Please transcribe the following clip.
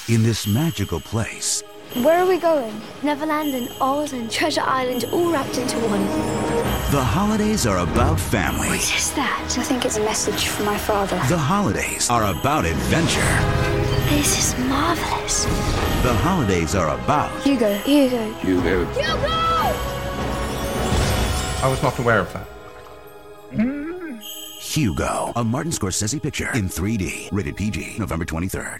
in this magical place. Where are we going? Neverland and Oz and Treasure Island all wrapped into one. The holidays are about family. What is that? I think it's a message from my father. The holidays are about adventure. This is marvelous. The holidays are about... Hugo. I was not aware of that. Hugo, a Martin Scorsese picture in 3D. Rated PG, November 23rd.